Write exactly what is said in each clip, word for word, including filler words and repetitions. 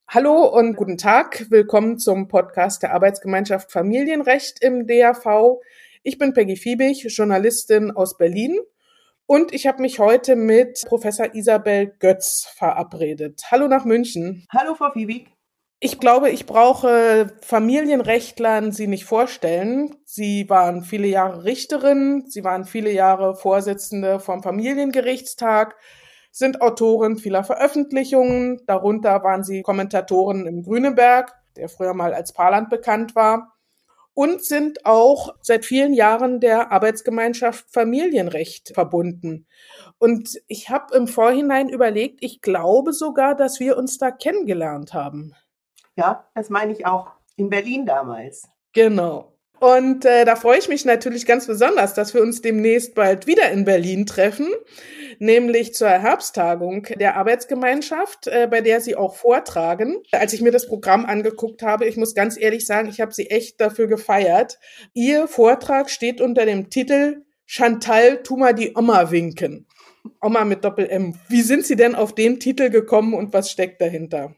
Hallo und guten Tag. Willkommen zum Podcast der Arbeitsgemeinschaft Familienrecht im D A V. Ich bin Peggy Fiebig, Journalistin aus Berlin, und ich habe mich heute mit Professor Isabel Götz verabredet. Hallo nach München. Hallo, Frau Fiebig. Ich glaube, ich brauche Familienrechtlern Sie nicht vorstellen. Sie waren viele Jahre Richterin, Sie waren viele Jahre Vorsitzende vom Familiengerichtstag, sind Autorin vieler Veröffentlichungen. Darunter waren Sie Kommentatorin im Grüneberg, der früher mal als Paarland bekannt war, und sind auch seit vielen Jahren der Arbeitsgemeinschaft Familienrecht verbunden. Und ich habe im Vorhinein überlegt, ich glaube sogar, dass wir uns da kennengelernt haben. Ja, das meine ich auch. In Berlin damals. Genau. Und äh, da freue ich mich natürlich ganz besonders, dass wir uns demnächst bald wieder in Berlin treffen, nämlich zur Herbsttagung der Arbeitsgemeinschaft, äh, bei der Sie auch vortragen. Als ich mir das Programm angeguckt habe, ich muss ganz ehrlich sagen, ich habe Sie echt dafür gefeiert. Ihr Vortrag steht unter dem Titel Chantal, tu mal die Oma winken. Oma mit Doppel-M. Wie sind Sie denn auf den Titel gekommen und was steckt dahinter?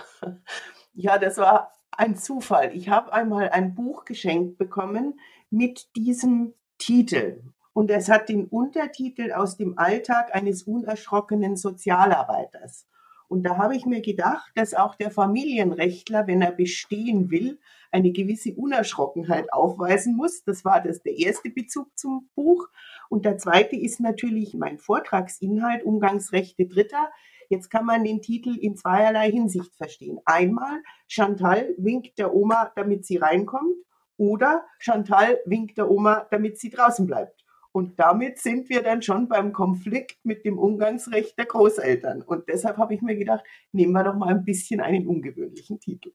Ja, das war ein Zufall. Ich habe einmal ein Buch geschenkt bekommen mit diesem Titel. Und es hat den Untertitel Aus dem Alltag eines unerschrockenen Sozialarbeiters. Und da habe ich mir gedacht, dass auch der Familienrechtler, wenn er bestehen will, eine gewisse Unerschrockenheit aufweisen muss. Das war das der erste Bezug zum Buch. Und der zweite ist natürlich mein Vortragsinhalt, Umgangsrechte Dritter. Jetzt kann man den Titel in zweierlei Hinsicht verstehen. Einmal, Chantal winkt der Oma, damit sie reinkommt, oder Chantal winkt der Oma, damit sie draußen bleibt. Und damit sind wir dann schon beim Konflikt mit dem Umgangsrecht der Großeltern. Und deshalb habe ich mir gedacht, nehmen wir doch mal ein bisschen einen ungewöhnlichen Titel.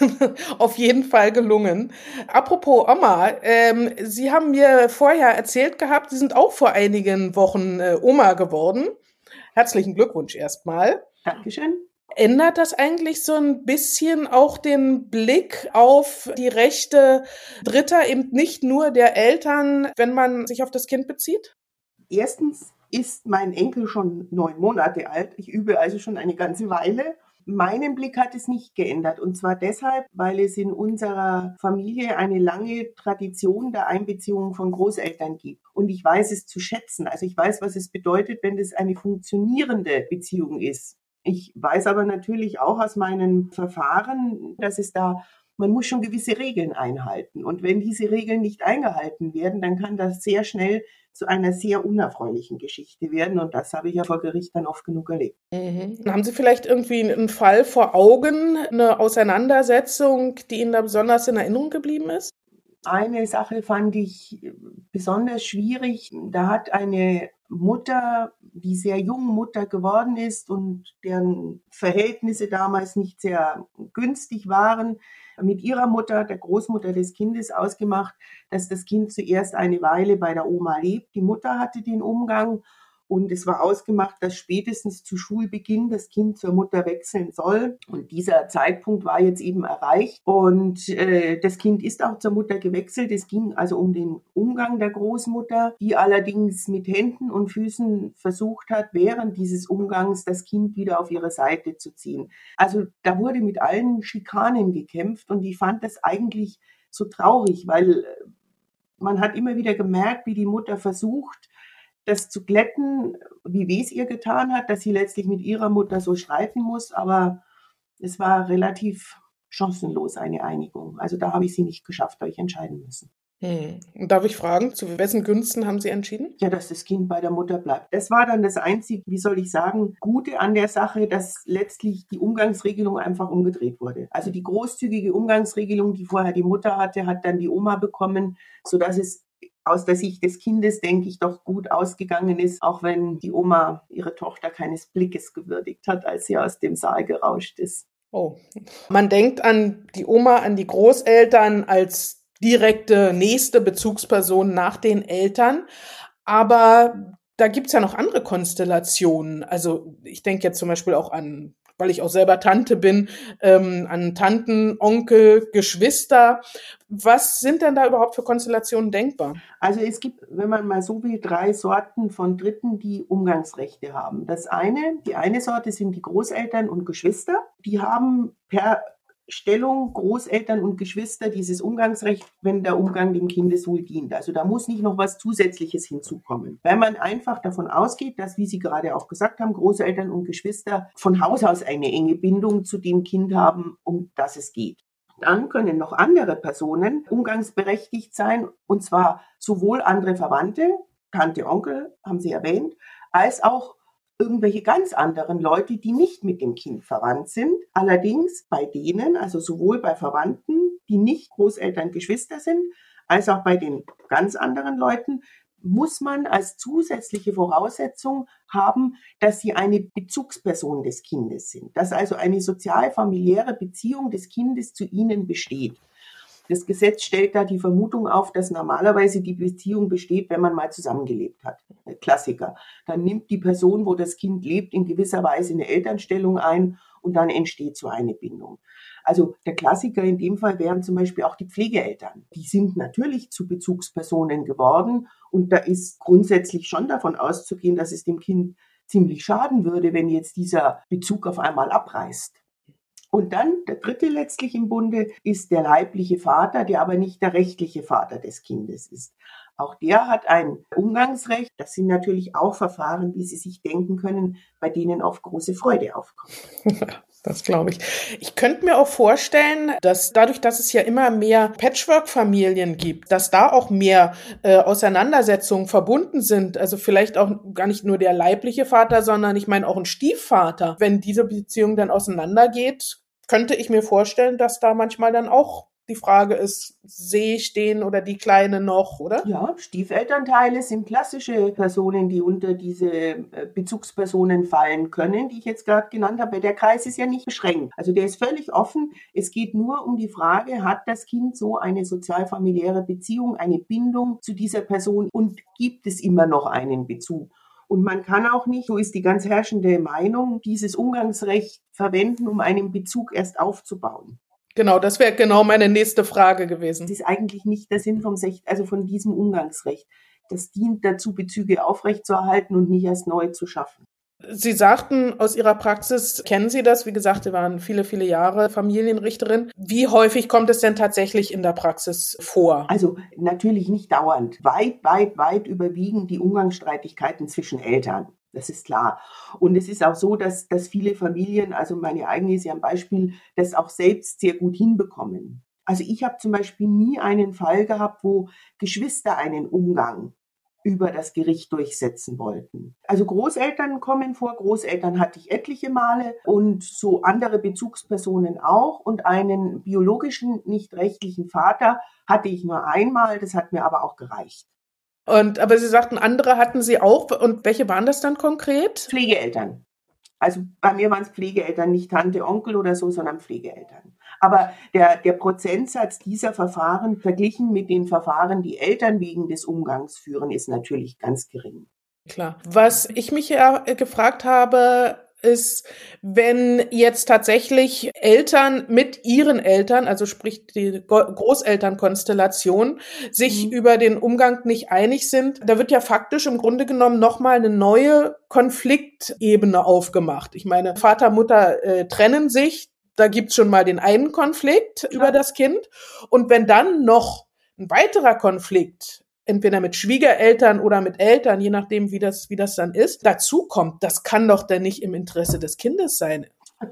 Auf jeden Fall gelungen. Apropos Oma, ähm, Sie haben mir vorher erzählt gehabt, Sie sind auch vor einigen Wochen äh, Oma geworden. Herzlichen Glückwunsch erstmal. Dankeschön. Ändert das eigentlich so ein bisschen auch den Blick auf die Rechte Dritter, eben nicht nur der Eltern, wenn man sich auf das Kind bezieht? Erstens ist mein Enkel schon neun Monate alt. Ich übe also schon eine ganze Weile. Meinen Blick hat es nicht geändert. Und zwar deshalb, weil es in unserer Familie eine lange Tradition der Einbeziehung von Großeltern gibt. Und ich weiß es zu schätzen. Also ich weiß, was es bedeutet, wenn es eine funktionierende Beziehung ist. Ich weiß aber natürlich auch aus meinen Verfahren, dass es da, man muss schon gewisse Regeln einhalten. Und wenn diese Regeln nicht eingehalten werden, dann kann das sehr schnell zu einer sehr unerfreulichen Geschichte werden. Und das habe ich ja vor Gericht dann oft genug erlebt. Mhm. Haben Sie vielleicht irgendwie einen Fall vor Augen, eine Auseinandersetzung, die Ihnen da besonders in Erinnerung geblieben ist? Eine Sache fand ich besonders schwierig. Da hat eine Mutter, die sehr jung Mutter geworden ist und deren Verhältnisse damals nicht sehr günstig waren, mit ihrer Mutter, der Großmutter des Kindes, ausgemacht, dass das Kind zuerst eine Weile bei der Oma lebt. Die Mutter hatte den Umgang. Und es war ausgemacht, dass spätestens zu Schulbeginn das Kind zur Mutter wechseln soll. Und dieser Zeitpunkt war jetzt eben erreicht. Und äh, das Kind ist auch zur Mutter gewechselt. Es ging also um den Umgang der Großmutter, die allerdings mit Händen und Füßen versucht hat, während dieses Umgangs das Kind wieder auf ihre Seite zu ziehen. Also da wurde mit allen Schikanen gekämpft. Und ich fand das eigentlich so traurig, weil man hat immer wieder gemerkt, wie die Mutter versucht, das zu glätten, wie weh es ihr getan hat, dass sie letztlich mit ihrer Mutter so streiten muss. Aber es war relativ chancenlos, eine Einigung. Also da habe ich sie nicht geschafft, habe ich entscheiden müssen. Hm. Und darf ich fragen, zu wessen Gunsten haben Sie entschieden? Ja, dass das Kind bei der Mutter bleibt. Das war dann das einzige, wie soll ich sagen, Gute an der Sache, dass letztlich die Umgangsregelung einfach umgedreht wurde. Also die großzügige Umgangsregelung, die vorher die Mutter hatte, hat dann die Oma bekommen, sodass es aus der Sicht des Kindes, denke ich, doch gut ausgegangen ist, auch wenn die Oma ihre Tochter keines Blickes gewürdigt hat, als sie aus dem Saal gerauscht ist. Oh, man denkt an die Oma, an die Großeltern als direkte nächste Bezugsperson nach den Eltern, aber da gibt's ja noch andere Konstellationen. Also ich denke jetzt zum Beispiel auch an weil ich auch selber Tante bin, ähm, an Tanten, Onkel, Geschwister. Was sind denn da überhaupt für Konstellationen denkbar? Also es gibt, wenn man mal so will, drei Sorten von Dritten, die Umgangsrechte haben. Das eine, die eine Sorte sind die Großeltern und Geschwister. Die haben per Stellung Großeltern und Geschwister dieses Umgangsrecht, wenn der Umgang dem Kindeswohl dient. Also da muss nicht noch was Zusätzliches hinzukommen. Weil man einfach davon ausgeht, dass, wie Sie gerade auch gesagt haben, Großeltern und Geschwister von Haus aus eine enge Bindung zu dem Kind haben, um das es geht. Dann können noch andere Personen umgangsberechtigt sein, und zwar sowohl andere Verwandte, Tante, Onkel, haben Sie erwähnt, als auch irgendwelche ganz anderen Leute, die nicht mit dem Kind verwandt sind. Allerdings bei denen, also sowohl bei Verwandten, die nicht Großeltern, Geschwister sind, als auch bei den ganz anderen Leuten, muss man als zusätzliche Voraussetzung haben, dass sie eine Bezugsperson des Kindes sind, dass also eine sozial-familiäre Beziehung des Kindes zu ihnen besteht. Das Gesetz stellt da die Vermutung auf, dass normalerweise die Beziehung besteht, wenn man mal zusammengelebt hat. Klassiker. Dann nimmt die Person, wo das Kind lebt, in gewisser Weise eine Elternstellung ein und dann entsteht so eine Bindung. Also der Klassiker in dem Fall wären zum Beispiel auch die Pflegeeltern. Die sind natürlich zu Bezugspersonen geworden und da ist grundsätzlich schon davon auszugehen, dass es dem Kind ziemlich schaden würde, wenn jetzt dieser Bezug auf einmal abreißt. Und dann der dritte letztlich im Bunde ist der leibliche Vater, der aber nicht der rechtliche Vater des Kindes ist. Auch der hat ein Umgangsrecht. Das sind natürlich auch Verfahren, wie Sie sich denken können, bei denen oft große Freude aufkommt. Das glaube ich. Ich könnte mir auch vorstellen, dass dadurch, dass es ja immer mehr Patchwork-Familien gibt, dass da auch mehr äh, Auseinandersetzungen verbunden sind. Also vielleicht auch gar nicht nur der leibliche Vater, sondern ich meine auch ein Stiefvater. Wenn diese Beziehung dann auseinandergeht, könnte ich mir vorstellen, dass da manchmal dann auch die Frage ist, sehe ich den oder die Kleine noch, oder? Ja, Stiefelternteile sind klassische Personen, die unter diese Bezugspersonen fallen können, die ich jetzt gerade genannt habe. Der Kreis ist ja nicht beschränkt. Also der ist völlig offen. Es geht nur um die Frage, hat das Kind so eine sozial-familiäre Beziehung, eine Bindung zu dieser Person und gibt es immer noch einen Bezug? Und man kann auch nicht, so ist die ganz herrschende Meinung, dieses Umgangsrecht verwenden, um einen Bezug erst aufzubauen. Genau, das wäre genau meine nächste Frage gewesen. Das ist eigentlich nicht der Sinn vom Sech- also von diesem Umgangsrecht. Das dient dazu, Bezüge aufrechtzuerhalten und nicht erst neu zu schaffen. Sie sagten, aus Ihrer Praxis kennen Sie das. Wie gesagt, Sie waren viele, viele Jahre Familienrichterin. Wie häufig kommt es denn tatsächlich in der Praxis vor? Also natürlich nicht dauernd. Weit, weit, weit überwiegen die Umgangsstreitigkeiten zwischen Eltern. Das ist klar. Und es ist auch so, dass, dass viele Familien, also meine eigene ist ja ein Beispiel, das auch selbst sehr gut hinbekommen. Also ich habe zum Beispiel nie einen Fall gehabt, wo Geschwister einen Umgang über das Gericht durchsetzen wollten. Also Großeltern kommen vor, Großeltern hatte ich etliche Male und so andere Bezugspersonen auch und einen biologischen, nicht rechtlichen Vater hatte ich nur einmal, das hat mir aber auch gereicht. Und, aber Sie sagten, andere hatten Sie auch. Und welche waren das dann konkret? Pflegeeltern. Also bei mir waren es Pflegeeltern, nicht Tante, Onkel oder so, sondern Pflegeeltern. Aber der, der Prozentsatz dieser Verfahren verglichen mit den Verfahren, die Eltern wegen des Umgangs führen, ist natürlich ganz gering. Klar. Was ich mich ja gefragt habe, ist, wenn jetzt tatsächlich Eltern mit ihren Eltern, also sprich die Großelternkonstellation, sich mhm. über den Umgang nicht einig sind, da wird ja faktisch im Grunde genommen nochmal eine neue Konfliktebene aufgemacht. Ich meine, Vater, Mutter äh, trennen sich, da gibt's schon mal den einen Konflikt Klar. über das Kind. Und wenn dann noch ein weiterer Konflikt entweder mit Schwiegereltern oder mit Eltern, je nachdem, wie das, wie das dann ist, dazu kommt, das kann doch dann nicht im Interesse des Kindes sein.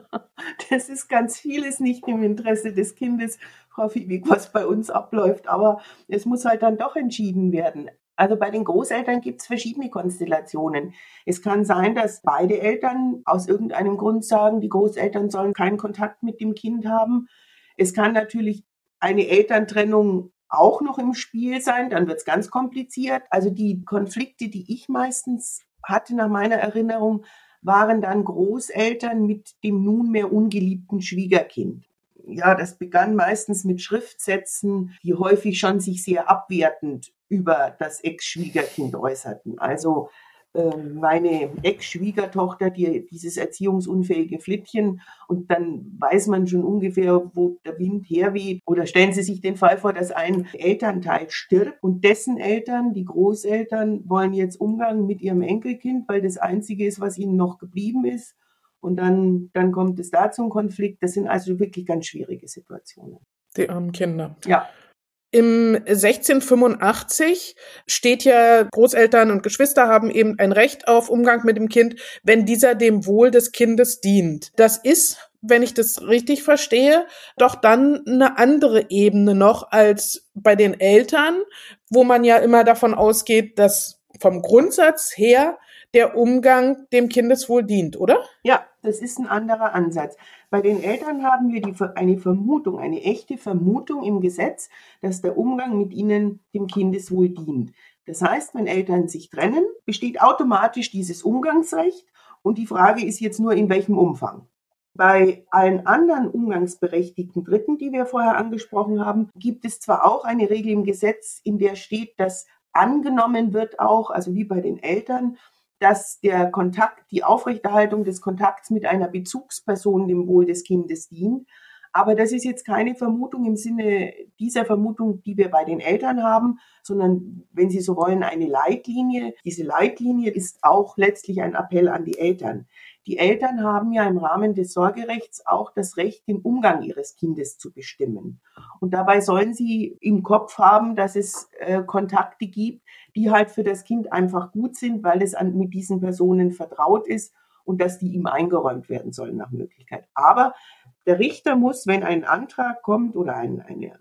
Das ist ganz vieles nicht im Interesse des Kindes, Frau Fiebig, was bei uns abläuft, aber es muss halt dann doch entschieden werden. Also bei den Großeltern gibt es verschiedene Konstellationen. Es kann sein, dass beide Eltern aus irgendeinem Grund sagen, die Großeltern sollen keinen Kontakt mit dem Kind haben. Es kann natürlich eine Elterntrennung auch noch im Spiel sein, dann wird es ganz kompliziert. Also die Konflikte, die ich meistens hatte nach meiner Erinnerung, waren dann Großeltern mit dem nunmehr ungeliebten Schwiegerkind. Ja, das begann meistens mit Schriftsätzen, die häufig schon sich sehr abwertend über das Ex-Schwiegerkind äußerten. Also meine Ex-Schwiegertochter, die, dieses erziehungsunfähige Flittchen, und dann weiß man schon ungefähr, wo der Wind herweht. Oder stellen Sie sich den Fall vor, dass ein Elternteil stirbt und dessen Eltern, die Großeltern, wollen jetzt Umgang mit ihrem Enkelkind, weil das Einzige ist, was ihnen noch geblieben ist. Und dann, dann kommt es da zum Konflikt. Das sind also wirklich ganz schwierige Situationen. Die armen Kinder. Ja. Im sechzehnhundertfünfundachtzig steht ja, Großeltern und Geschwister haben eben ein Recht auf Umgang mit dem Kind, wenn dieser dem Wohl des Kindes dient. Das ist, wenn ich das richtig verstehe, doch dann eine andere Ebene noch als bei den Eltern, wo man ja immer davon ausgeht, dass vom Grundsatz her der Umgang dem Kindeswohl dient, oder? Ja, das ist ein anderer Ansatz. Bei den Eltern haben wir die, eine Vermutung, eine echte Vermutung im Gesetz, dass der Umgang mit ihnen dem Kindeswohl dient. Das heißt, wenn Eltern sich trennen, besteht automatisch dieses Umgangsrecht und die Frage ist jetzt nur, in welchem Umfang. Bei allen anderen umgangsberechtigten Dritten, die wir vorher angesprochen haben, gibt es zwar auch eine Regel im Gesetz, in der steht, dass angenommen wird auch, also wie bei den Eltern, dass der Kontakt, die Aufrechterhaltung des Kontakts mit einer Bezugsperson dem Wohl des Kindes dient. Aber das ist jetzt keine Vermutung im Sinne dieser Vermutung, die wir bei den Eltern haben, sondern, wenn Sie so wollen, eine Leitlinie. Diese Leitlinie ist auch letztlich ein Appell an die Eltern. Die Eltern haben ja im Rahmen des Sorgerechts auch das Recht, den Umgang ihres Kindes zu bestimmen. Und dabei sollen sie im Kopf haben, dass es äh, Kontakte gibt, die halt für das Kind einfach gut sind, weil es an, mit diesen Personen vertraut ist und dass die ihm eingeräumt werden sollen nach Möglichkeit. Aber der Richter muss, wenn ein Antrag kommt oder ein, eine,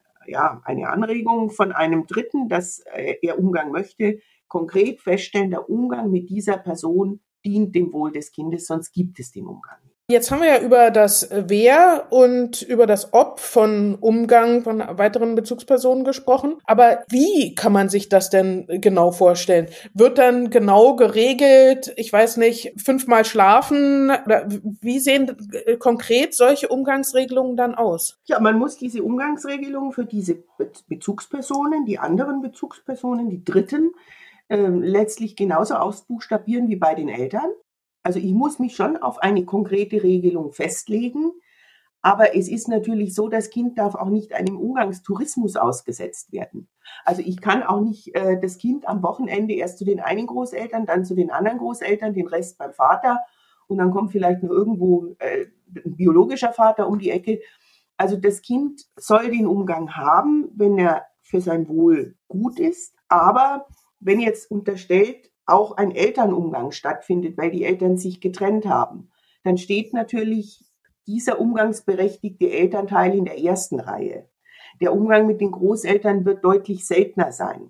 ja, eine Anregung von einem Dritten, dass äh, er Umgang möchte, konkret feststellen, der Umgang mit dieser Person dient dem Wohl des Kindes, sonst gibt es den Umgang nicht. Jetzt haben wir ja über das Wer und über das Ob von Umgang von weiteren Bezugspersonen gesprochen. Aber wie kann man sich das denn genau vorstellen? Wird dann genau geregelt, ich weiß nicht, fünfmal schlafen? Oder wie sehen konkret solche Umgangsregelungen dann aus? Ja, man muss diese Umgangsregelungen für diese Bezugspersonen, die anderen Bezugspersonen, die Dritten, äh, letztlich genauso ausbuchstabieren wie bei den Eltern. Also ich muss mich schon auf eine konkrete Regelung festlegen, aber es ist natürlich so, das Kind darf auch nicht einem Umgangstourismus ausgesetzt werden. Also ich kann auch nicht äh, das Kind am Wochenende erst zu den einen Großeltern, dann zu den anderen Großeltern, den Rest beim Vater und dann kommt vielleicht nur irgendwo äh, ein biologischer Vater um die Ecke. Also das Kind soll den Umgang haben, wenn er für sein Wohl gut ist, aber wenn jetzt unterstellt, auch ein Elternumgang stattfindet, weil die Eltern sich getrennt haben, dann steht natürlich dieser umgangsberechtigte Elternteil in der ersten Reihe. Der Umgang mit den Großeltern wird deutlich seltener sein.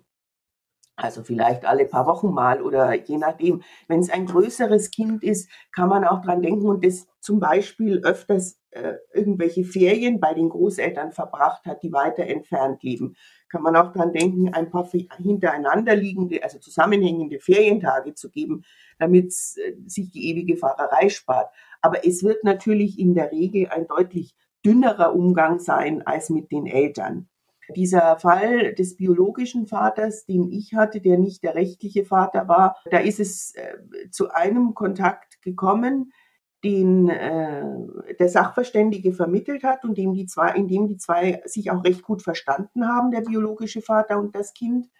Also vielleicht alle paar Wochen mal oder je nachdem. Wenn es ein größeres Kind ist, kann man auch dran denken und das zum Beispiel öfters äh, irgendwelche Ferien bei den Großeltern verbracht hat, die weiter entfernt leben. Kann man auch dran denken, ein paar hintereinander liegende, also zusammenhängende Ferientage zu geben, damit äh, sich die ewige Fahrerei spart. Aber es wird natürlich in der Regel ein deutlich dünnerer Umgang sein als mit den Eltern. Dieser Fall des biologischen Vaters, den ich hatte, der nicht der rechtliche Vater war, da ist es äh, zu einem Kontakt gekommen, den äh, der Sachverständige vermittelt hat und dem die zwei, in dem die zwei sich auch recht gut verstanden haben, der biologische Vater und das Kind.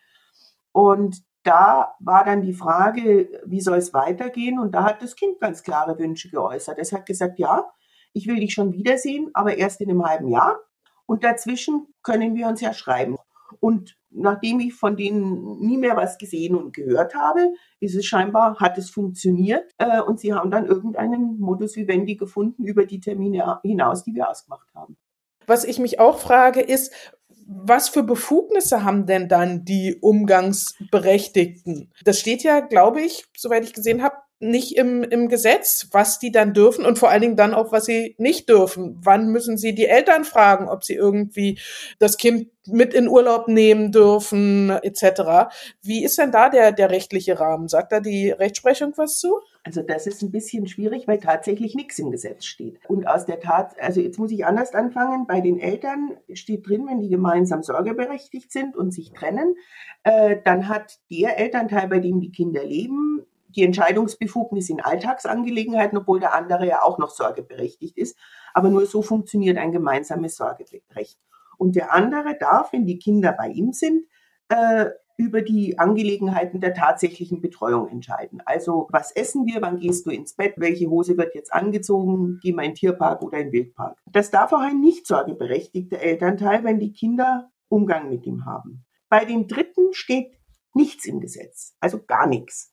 Und da war dann die Frage, wie soll es weitergehen? Und da hat das Kind ganz klare Wünsche geäußert. Es hat gesagt, ja, ich will dich schon wiedersehen, aber erst in einem halben Jahr. Und dazwischen können wir uns ja schreiben. Und nachdem ich von denen nie mehr was gesehen und gehört habe, ist es scheinbar, hat es funktioniert. Äh, und sie haben dann irgendeinen Modus vivendi gefunden über die Termine hinaus, die wir ausgemacht haben. Was ich mich auch frage, ist, was für Befugnisse haben denn dann die Umgangsberechtigten? Das steht ja, glaube ich, soweit ich gesehen habe, nicht im, im Gesetz, was die dann dürfen und vor allen Dingen dann auch, was sie nicht dürfen. Wann müssen sie die Eltern fragen, ob sie irgendwie das Kind mit in Urlaub nehmen dürfen, et cetera. Wie ist denn da der, der rechtliche Rahmen? Sagt da die Rechtsprechung was zu? Also das ist ein bisschen schwierig, weil tatsächlich nichts im Gesetz steht. Und aus der Tat, also jetzt muss ich anders anfangen, bei den Eltern steht drin, wenn die gemeinsam sorgeberechtigt sind und sich trennen, äh, dann hat der Elternteil, bei dem die Kinder leben, die Entscheidungsbefugnis in Alltagsangelegenheiten, obwohl der andere ja auch noch sorgeberechtigt ist. Aber nur so funktioniert ein gemeinsames Sorgerecht. Und der andere darf, wenn die Kinder bei ihm sind, äh, über die Angelegenheiten der tatsächlichen Betreuung entscheiden. Also, was essen wir, wann gehst du ins Bett, welche Hose wird jetzt angezogen, gehen wir in den Tierpark oder in den Wildpark. Das darf auch ein nicht sorgeberechtigter Elternteil, wenn die Kinder Umgang mit ihm haben. Bei den Dritten steht nichts im Gesetz, also gar nichts.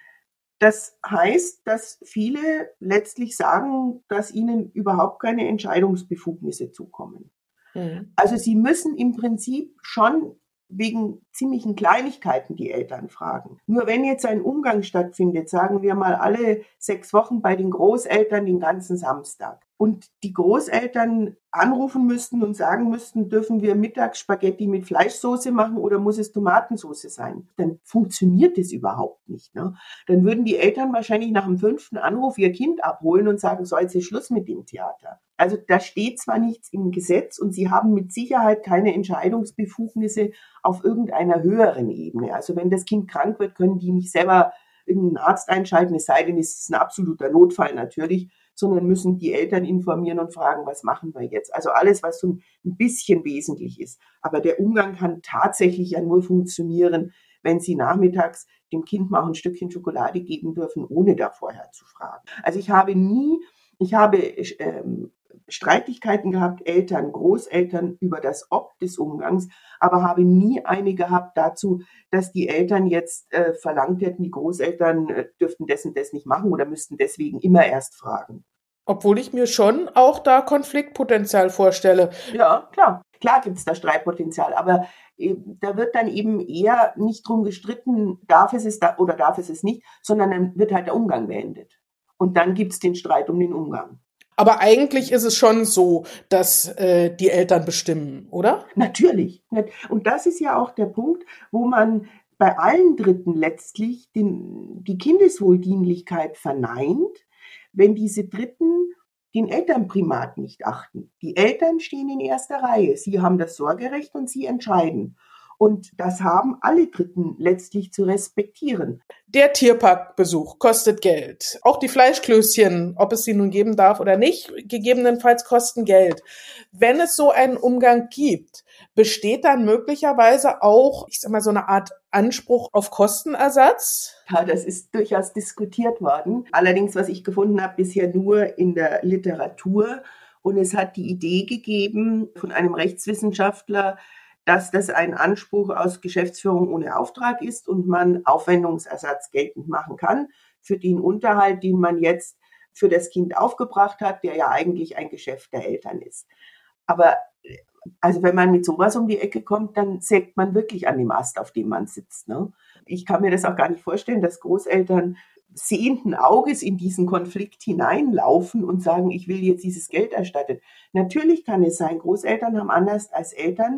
Das heißt, dass viele letztlich sagen, dass ihnen überhaupt keine Entscheidungsbefugnisse zukommen. Mhm. Also sie müssen im Prinzip schon wegen ziemlichen Kleinigkeiten die Eltern fragen. Nur wenn jetzt ein Umgang stattfindet, sagen wir mal alle sechs Wochen bei den Großeltern den ganzen Samstag und die Großeltern anrufen müssten und sagen müssten, dürfen wir mittags Spaghetti mit Fleischsoße machen oder muss es Tomatensoße sein? Dann funktioniert das überhaupt nicht. Ne? Dann würden die Eltern wahrscheinlich nach dem fünften Anruf ihr Kind abholen und sagen, so, jetzt ist Schluss mit dem Theater. Also da steht zwar nichts im Gesetz und sie haben mit Sicherheit keine Entscheidungsbefugnisse auf irgendeiner höheren Ebene. Also wenn das Kind krank wird, können die nicht selber irgendeinen Arzt einschalten, es sei denn, es ist ein absoluter Notfall natürlich, sondern müssen die Eltern informieren und fragen, was machen wir jetzt? Also alles, was so ein bisschen wesentlich ist. Aber der Umgang kann tatsächlich ja nur funktionieren, wenn sie nachmittags dem Kind mal ein Stückchen Schokolade geben dürfen, ohne da vorher zu fragen. Also ich habe nie, ich habe ähm, Streitigkeiten gehabt, Eltern, Großeltern über das Ob des Umgangs, aber habe nie eine gehabt dazu, dass die Eltern jetzt äh, verlangt hätten, die Großeltern äh, dürften das und das nicht machen oder müssten deswegen immer erst fragen. Obwohl ich mir schon auch da Konfliktpotenzial vorstelle. Ja, klar. Klar gibt es da Streitpotenzial, aber äh, da wird dann eben eher nicht drum gestritten, darf es es da oder darf es es nicht, sondern dann wird halt der Umgang beendet. Und dann gibt es den Streit um den Umgang. Aber eigentlich ist es schon so, dass äh, die Eltern bestimmen, oder? Natürlich. Und das ist ja auch der Punkt, wo man bei allen Dritten letztlich den, die Kindeswohldienlichkeit verneint, wenn diese Dritten den Elternprimat nicht achten. Die Eltern stehen in erster Reihe. Sie haben das Sorgerecht und sie entscheiden. Und das haben alle Dritten letztlich zu respektieren. Der Tierparkbesuch kostet Geld. Auch die Fleischklößchen, ob es sie nun geben darf oder nicht, gegebenenfalls kosten Geld. Wenn es so einen Umgang gibt, besteht dann möglicherweise auch, ich sag mal, so eine Art Anspruch auf Kostenersatz? Ja, das ist durchaus diskutiert worden. Allerdings, was ich gefunden habe, bisher nur in der Literatur. Und es hat die Idee gegeben von einem Rechtswissenschaftler, dass das ein Anspruch aus Geschäftsführung ohne Auftrag ist und man Aufwendungsersatz geltend machen kann für den Unterhalt, den man jetzt für das Kind aufgebracht hat, der ja eigentlich ein Geschäft der Eltern ist. Aber also wenn man mit sowas um die Ecke kommt, dann sägt man wirklich an dem Ast, auf dem man sitzt. Ne? Ich kann mir das auch gar nicht vorstellen, dass Großeltern sehenden Auges in diesen Konflikt hineinlaufen und sagen, ich will jetzt dieses Geld erstattet. Natürlich kann es sein, Großeltern haben anders als Eltern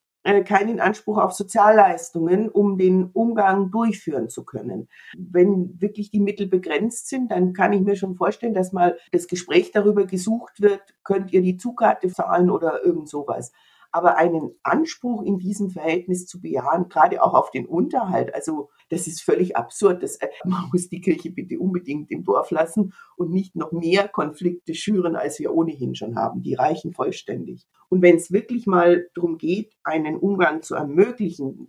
keinen Anspruch auf Sozialleistungen, um den Umgang durchführen zu können. Wenn wirklich die Mittel begrenzt sind, dann kann ich mir schon vorstellen, dass mal das Gespräch darüber gesucht wird, könnt ihr die Zugkarte zahlen oder irgend sowas. Aber einen Anspruch in diesem Verhältnis zu bejahen, gerade auch auf den Unterhalt, also das ist völlig absurd. Das, man muss die Kirche bitte unbedingt im Dorf lassen und nicht noch mehr Konflikte schüren, als wir ohnehin schon haben. Die reichen vollständig. Und wenn es wirklich mal darum geht, einen Umgang zu ermöglichen,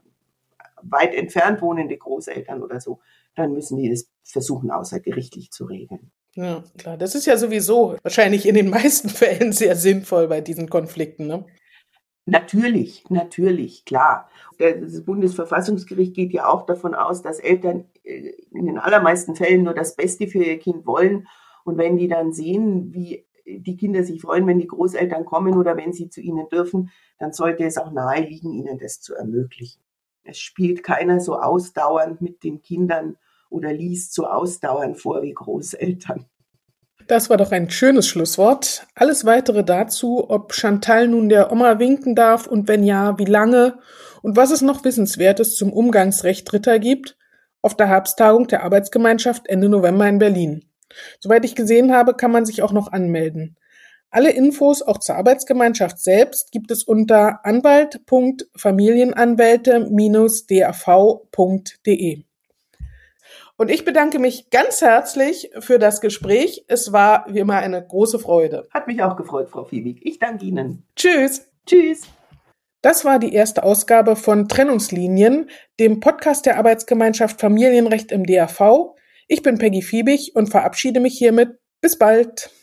weit entfernt wohnende Großeltern oder so, dann müssen die das versuchen, außergerichtlich zu regeln. Ja, klar. Das ist ja sowieso wahrscheinlich in den meisten Fällen sehr sinnvoll bei diesen Konflikten, ne? Natürlich, natürlich, klar. Das Bundesverfassungsgericht geht ja auch davon aus, dass Eltern in den allermeisten Fällen nur das Beste für ihr Kind wollen. Und wenn die dann sehen, wie die Kinder sich freuen, wenn die Großeltern kommen oder wenn sie zu ihnen dürfen, dann sollte es auch nahe liegen, ihnen das zu ermöglichen. Es spielt keiner so ausdauernd mit den Kindern oder liest so ausdauernd vor wie Großeltern. Das war doch ein schönes Schlusswort. Alles Weitere dazu, ob Chantal nun der Oma winken darf und wenn ja, wie lange und was es noch Wissenswertes zum Umgangsrecht Dritter gibt, auf der Herbsttagung der Arbeitsgemeinschaft Ende November in Berlin. Soweit ich gesehen habe, kann man sich auch noch anmelden. Alle Infos auch zur Arbeitsgemeinschaft selbst gibt es unter anwalt punkt familienanwälte Bindestrich d a v punkt d e. Und ich bedanke mich ganz herzlich für das Gespräch. Es war wie immer eine große Freude. Hat mich auch gefreut, Frau Fiebig. Ich danke Ihnen. Tschüss. Tschüss. Das war die erste Ausgabe von Trennungslinien, dem Podcast der Arbeitsgemeinschaft Familienrecht im D A V. Ich bin Peggy Fiebig und verabschiede mich hiermit. Bis bald.